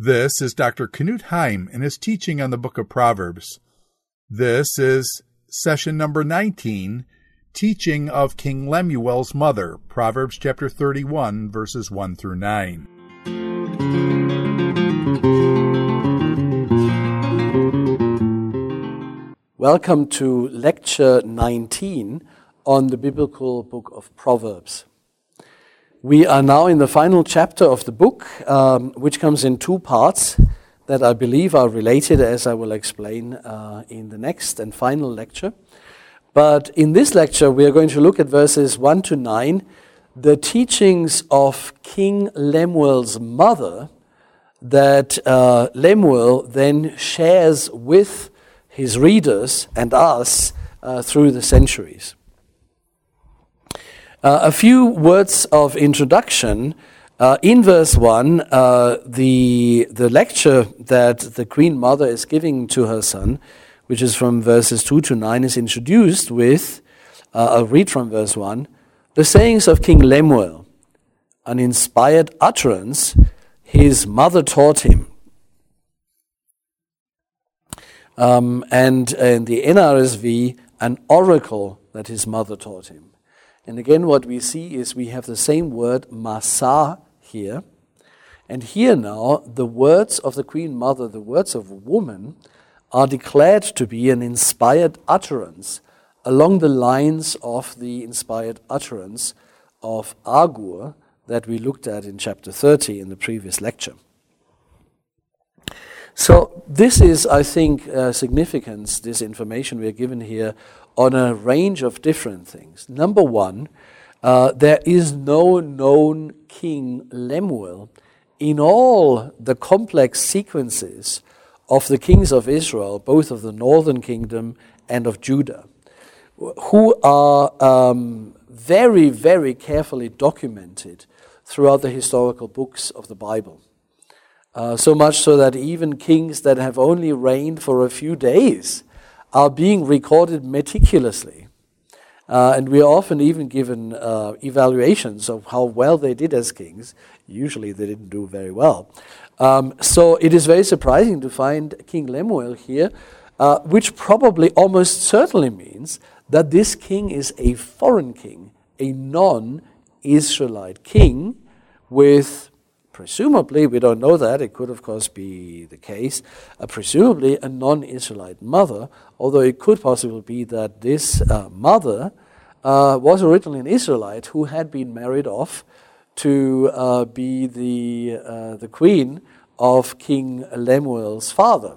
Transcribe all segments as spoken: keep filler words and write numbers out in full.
This is Doctor Knut Heim and his teaching on the book of Proverbs. This is session number nineteen, Teaching of King Lemuel's Mother, Proverbs chapter thirty-one, verses one through nine. Welcome to lecture nineteen on the biblical book of Proverbs. We are now in the final chapter of the book, um, which comes in two parts that I believe are related, as I will explain uh, in the next and final lecture. But in this lecture, we are going to look at verses one to nine, the teachings of King Lemuel's mother that uh, Lemuel then shares with his readers and us uh, through the centuries. Uh, a few words of introduction. Uh, in verse one, uh, the the lecture that the Queen Mother is giving to her son, which is from verses two to nine, is introduced with, uh, I'll read from verse one, the sayings of King Lemuel, an inspired utterance his mother taught him. Um, and in the N R S V, an oracle that his mother taught him. And again, what we see is we have the same word, masa, here. And here now, the words of the Queen Mother, the words of a woman, are declared to be an inspired utterance along the lines of the inspired utterance of Agur that we looked at in chapter thirty in the previous lecture. So this is, I think, uh, significance, this information we are given here, on a range of different things. Number one, uh, there is no known King Lemuel in all the complex sequences of the kings of Israel, both of the northern kingdom and of Judah, who are um, very, very carefully documented throughout the historical books of the Bible. Uh, so much so that even kings that have only reigned for a few days are being recorded meticulously. Uh, and we are often even given uh, evaluations of how well they did as kings. Usually they didn't do very well. Um, so it is very surprising to find King Lemuel here, uh, which probably almost certainly means that this king is a foreign king, a non-Israelite king with, presumably, we don't know that, it could of course be the case, uh, presumably a non-Israelite mother, although it could possibly be that this uh, mother uh, was originally an Israelite who had been married off to uh, be the, uh, the queen of King Lemuel's father.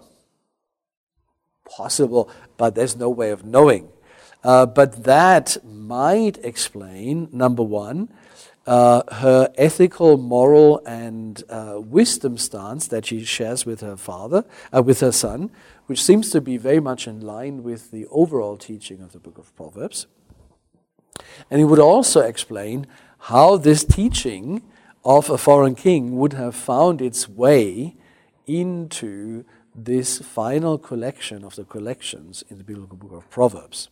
Possible, but there's no way of knowing. Uh, but that might explain, number one, Uh, her ethical, moral, and uh, wisdom stance that she shares with her father, uh, with her son, which seems to be very much in line with the overall teaching of the book of Proverbs. And it would also explain how this teaching of a foreign king would have found its way into this final collection of the collections in the biblical book of Proverbs.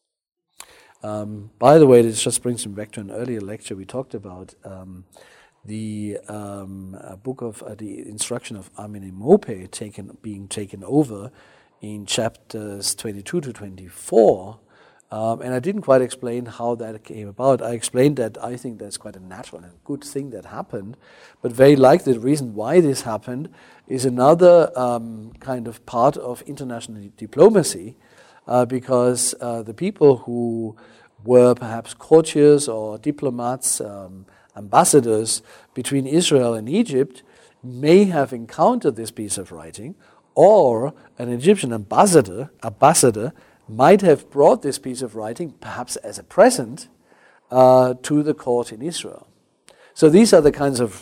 Um, by the way, this just brings me back to an earlier lecture we talked about um, the um, uh, book of uh, the instruction of Amenemope taken, being taken over in chapters twenty-two to twenty-four, um, and I didn't quite explain how that came about. I explained that I think that's quite a natural and good thing that happened, but very likely the reason why this happened is another um, kind of part of international diplomacy. Uh, because uh, the people who were perhaps courtiers or diplomats, um, ambassadors between Israel and Egypt may have encountered this piece of writing, or an Egyptian ambassador, ambassador might have brought this piece of writing, perhaps as a present, uh, to the court in Israel. So these are the kinds of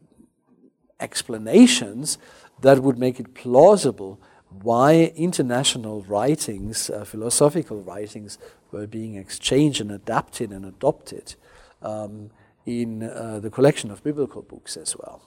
explanations that would make it plausible why international writings, uh, philosophical writings, were being exchanged and adapted and adopted um, in uh, the collection of biblical books as well.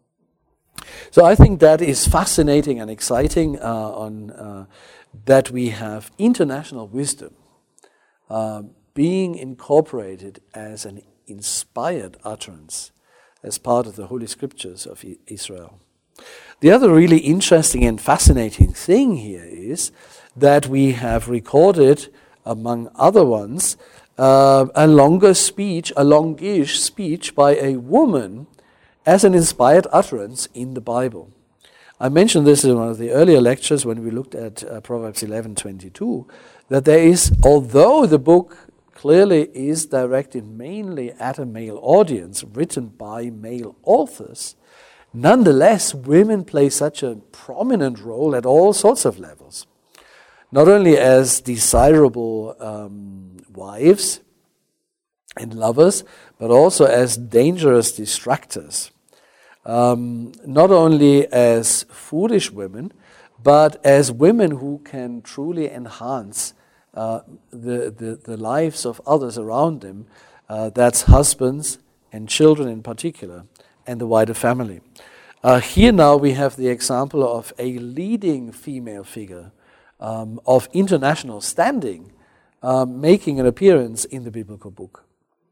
So I think that is fascinating and exciting uh, on uh, that we have international wisdom uh, being incorporated as an inspired utterance as part of the Holy Scriptures of Israel. The other really interesting and fascinating thing here is that we have recorded, among other ones, uh, a longer speech, a longish speech by a woman as an inspired utterance in the Bible. I mentioned this in one of the earlier lectures when we looked at uh, Proverbs eleven twenty-two, that there is, although the book clearly is directed mainly at a male audience, written by male authors, nonetheless, women play such a prominent role at all sorts of levels. Not only as desirable um, wives and lovers, but also as dangerous distractors. Um, not only as foolish women, but as women who can truly enhance uh, the, the, the lives of others around them. Uh, that's husbands and children in particular, and the wider family. Uh, here now we have the example of a leading female figure um, of international standing um, making an appearance in the biblical book.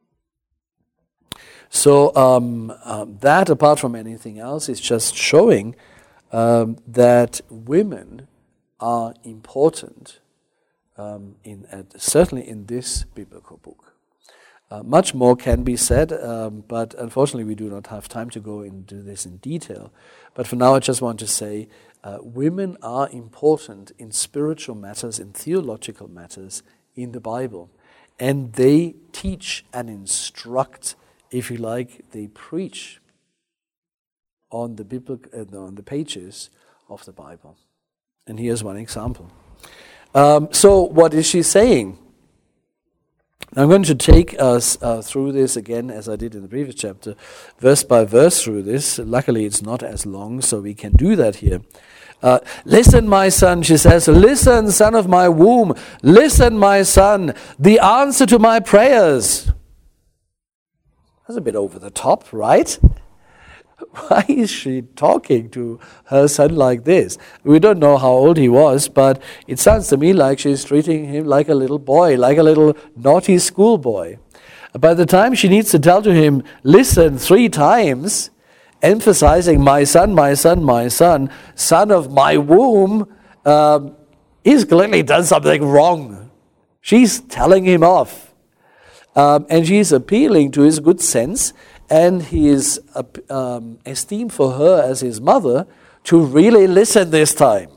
So um, um, that, apart from anything else, is just showing um, that women are important, um, in uh, certainly in this biblical book. Uh, much more can be said, um, but unfortunately we do not have time to go into this in detail. But for now I just want to say uh, women are important in spiritual matters, in theological matters in the Bible. And they teach and instruct, if you like, they preach on the biblical, uh, on the pages of the Bible. And here's one example. Um, so what is she saying? Now I'm going to take us uh, through this again, as I did in the previous chapter, verse by verse through this. Luckily it's not as long, so we can do that here. Uh, listen, my son, she says, listen, son of my womb, listen, my son, the answer to my prayers. That's a bit over the top, right? Why is she talking to her son like this? We don't know how old he was, but it sounds to me like she's treating him like a little boy, like a little naughty schoolboy. By the time she needs to tell to him, listen, three times, emphasizing my son, my son, my son, son of my womb, um, he's clearly done something wrong. She's telling him off. Um, and she's appealing to his good sense and his uh, um, esteem for her as his mother to really listen this time.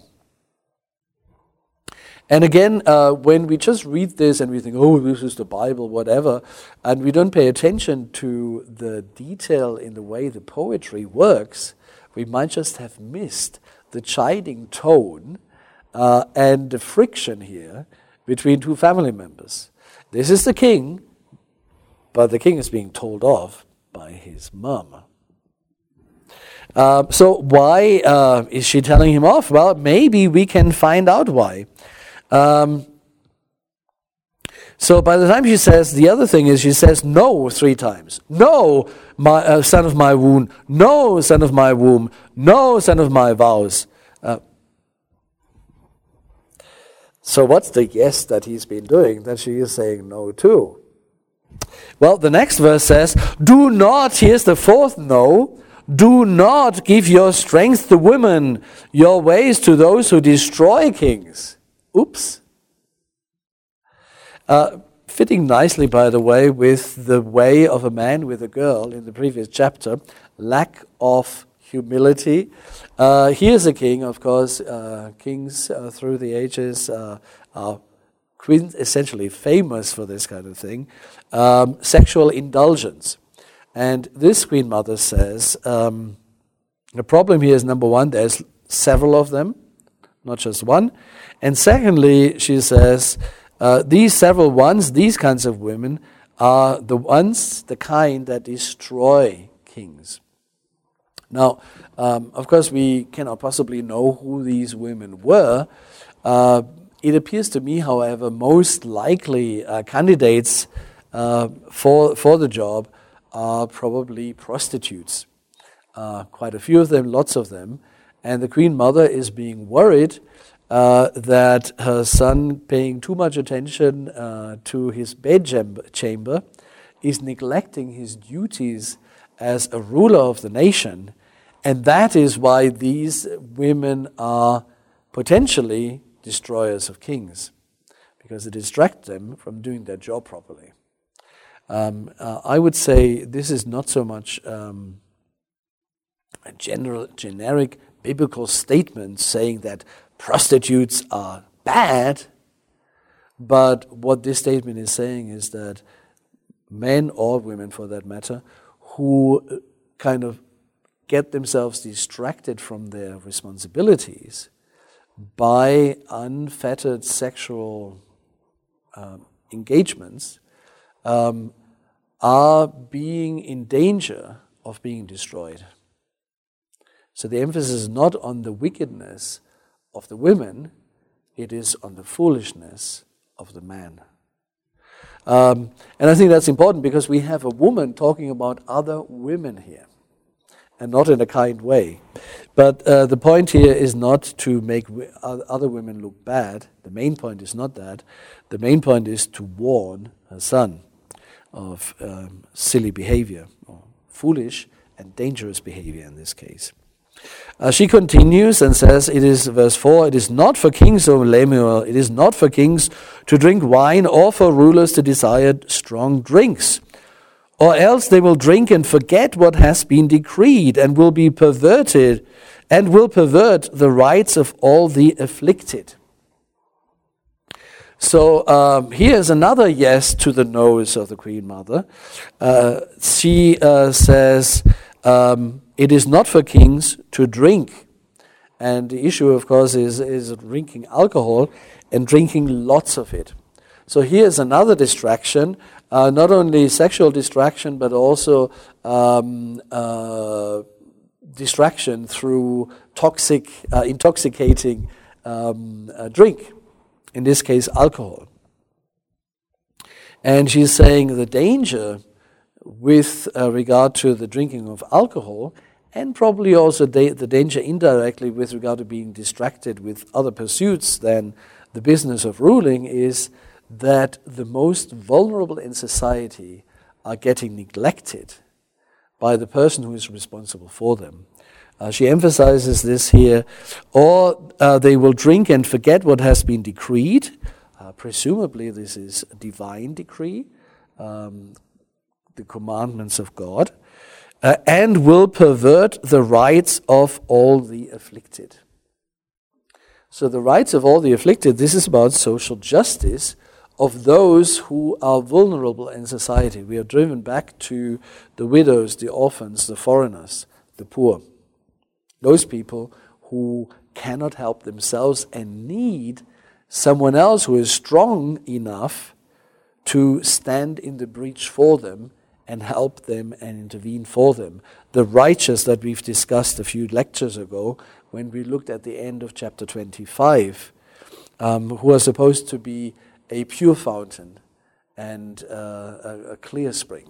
And again, uh, when we just read this and we think, oh, this is the Bible, whatever, and we don't pay attention to the detail in the way the poetry works, we might just have missed the chiding tone uh, and the friction here between two family members. This is the king, but the king is being told off by his mum. Uh, so why uh, is she telling him off? Well, maybe we can find out why. Um, so by the time she says, the other thing is she says no three times. No, my uh, son of my womb. No, son of my womb. No, son of my vows. Uh, so what's the yes that he's been doing that she is saying no to? Well, the next verse says, do not, here's the fourth no, do not give your strength to women, your ways to those who destroy kings. Oops. Uh, fitting nicely, by the way, with the way of a man with a girl in the previous chapter, lack of humility. Uh, here's a king, of course, uh, kings uh, through the ages uh, are essentially famous for this kind of thing, um, sexual indulgence. And this Queen Mother says, um, the problem here is, number one, there's several of them, not just one. And secondly, she says, uh, these several ones, these kinds of women, are the ones, the kind that destroy kings. Now, um, of course, we cannot possibly know who these women were. Uh, it appears to me, however, most likely uh, candidates uh, for, for the job are probably prostitutes. Uh, quite a few of them, lots of them. And the Queen Mother is being worried uh, that her son, paying too much attention uh, to his bedchamber, is neglecting his duties as a ruler of the nation And that is why these women are potentially destroyers of kings, because they distract them from doing their job properly. Um, uh, I would say this is not so much um, a general, generic biblical statement saying that prostitutes are bad, but what this statement is saying is that men or women, for that matter, who kind of get themselves distracted from their responsibilities by unfettered sexual um, engagements um, are being in danger of being destroyed. So the emphasis is not on the wickedness of the women, it is on the foolishness of the man. Um, and I think that's important because we have a woman talking about other women here, and not in a kind way. But uh, the point here is not to make w- other women look bad. The main point is not that. The main point is to warn her son of um, silly behavior, or foolish and dangerous behavior in this case. Uh, she continues and says, it is, verse four, it is not for kings, O Lemuel, it is not for kings to drink wine or for rulers to desire strong drinks, or else they will drink and forget what has been decreed and will be perverted and will pervert the rights of all the afflicted. So um, here's another yes to the no's of the Queen Mother. Uh, she uh, says, um, it is not for kings to drink. And the issue, of course, is, is drinking alcohol and drinking lots of it. So here's another distraction, uh, not only sexual distraction, but also um, uh, distraction through toxic, uh, intoxicating um, uh, drink. In this case, alcohol. And she's saying the danger with uh, regard to the drinking of alcohol, and probably also da- the danger indirectly with regard to being distracted with other pursuits than the business of ruling, is that the most vulnerable in society are getting neglected by the person who is responsible for them. Uh, she emphasizes this here, or uh, they will drink and forget what has been decreed. Uh, presumably this is a divine decree, um, the commandments of God, uh, and will pervert the rights of all the afflicted. So the rights of all the afflicted, this is about social justice of those who are vulnerable in society. We are driven back to the widows, the orphans, the foreigners, the poor. Those people who cannot help themselves and need someone else who is strong enough to stand in the breach for them and help them and intervene for them. The righteous that we've discussed a few lectures ago when we looked at the end of chapter twenty-five, um, who are supposed to be a pure fountain and uh, a, a clear spring.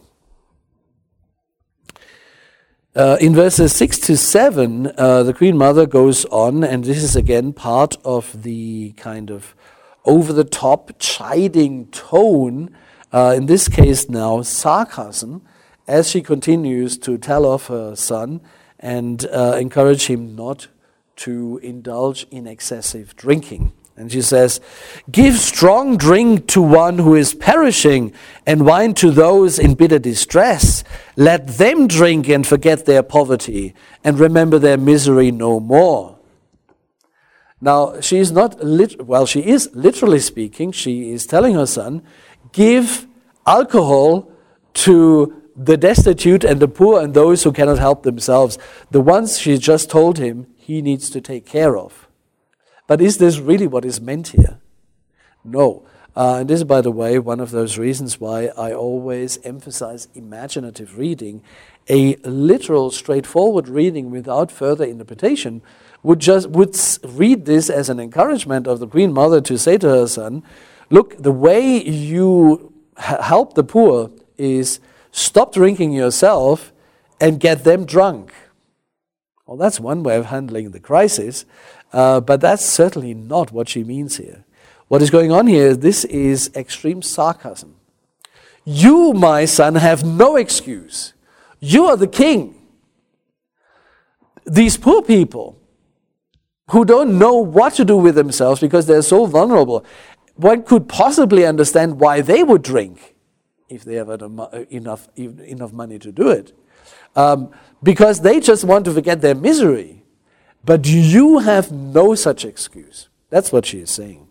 Uh, in verses six to seven, uh, the Queen Mother goes on, and this is again part of the kind of over-the-top chiding tone, uh, in this case now sarcasm, as she continues to tell off her son and uh, encourage him not to indulge in excessive drinking. And she says, give strong drink to one who is perishing, and wine to those in bitter distress. Let them drink and forget their poverty, and remember their misery no more. Now, she is not, lit- well, she is literally speaking, she is telling her son, give alcohol to the destitute and the poor and those who cannot help themselves. The ones she just told him he needs to take care of. But is this really what is meant here? No. Uh, and this is, by the way, one of those reasons why I always emphasize imaginative reading. A literal, straightforward reading without further interpretation would just would read this as an encouragement of the Queen Mother to say to her son, look, the way you ha- help the poor is stop drinking yourself and get them drunk. Well, that's one way of handling the crisis. Uh, but that's certainly not what she means here. What is going on here, this is extreme sarcasm. You, my son, have no excuse. You are the king. these poor people who don't know what to do with themselves because they're so vulnerable, one could possibly understand why they would drink if they have enough, enough money to do it. Um, because they just want to forget their misery. But you have no such excuse. That's what she is saying.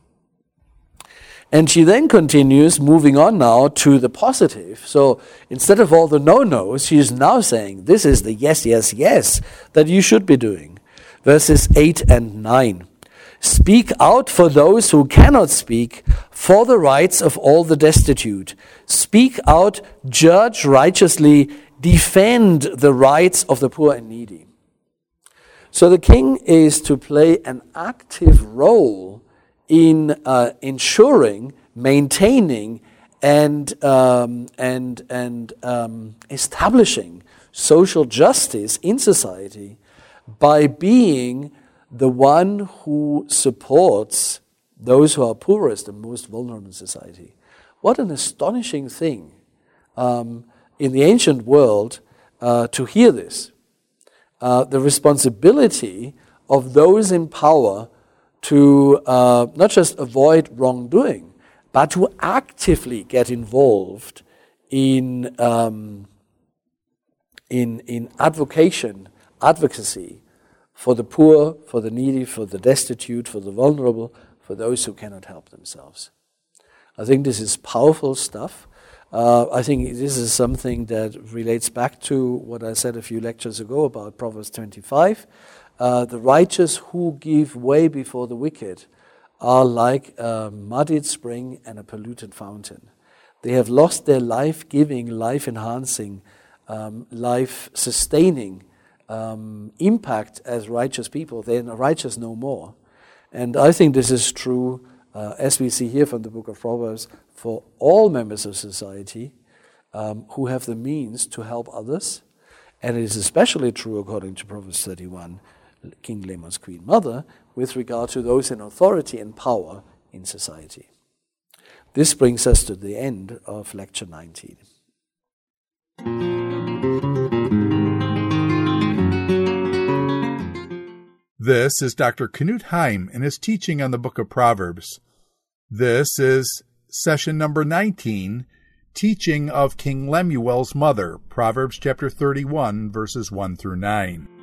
And she then continues, moving on now to the positive. So instead of all the no-nos, she is now saying, this is the yes, yes, yes that you should be doing. Verses eight and nine. Speak out for those who cannot speak, for the rights of all the destitute. Speak out, judge righteously, defend the rights of the poor and needy. So the king is to play an active role in uh, ensuring, maintaining, and um, and and um, establishing social justice in society by being the one who supports those who are poorest and most vulnerable in society. What an astonishing thing um, in the ancient world uh, to hear this. Uh, the responsibility of those in power to uh, not just avoid wrongdoing, but to actively get involved in um, in in advocation, advocacy for the poor, for the needy, for the destitute, for the vulnerable, for those who cannot help themselves. I think this is powerful stuff. Uh, I think this is something that relates back to what I said a few lectures ago about Proverbs twenty-five. Uh, the righteous who give way before the wicked are like a muddied spring and a polluted fountain. They have lost their life-giving, life-enhancing, um, life-sustaining um, impact as righteous people. They are righteous no more. And I think this is true, uh, as we see here from the book of Proverbs, for all members of society um, who have the means to help others. And it is especially true, according to Proverbs thirty-one, King Lemuel's Queen Mother, with regard to those in authority and power in society. This brings us to the end of lecture nineteen. This is Doctor Knut Heim and his teaching on the book of Proverbs. This is session number nineteen, teaching of King Lemuel's mother, Proverbs chapter thirty-one, verses one through nine.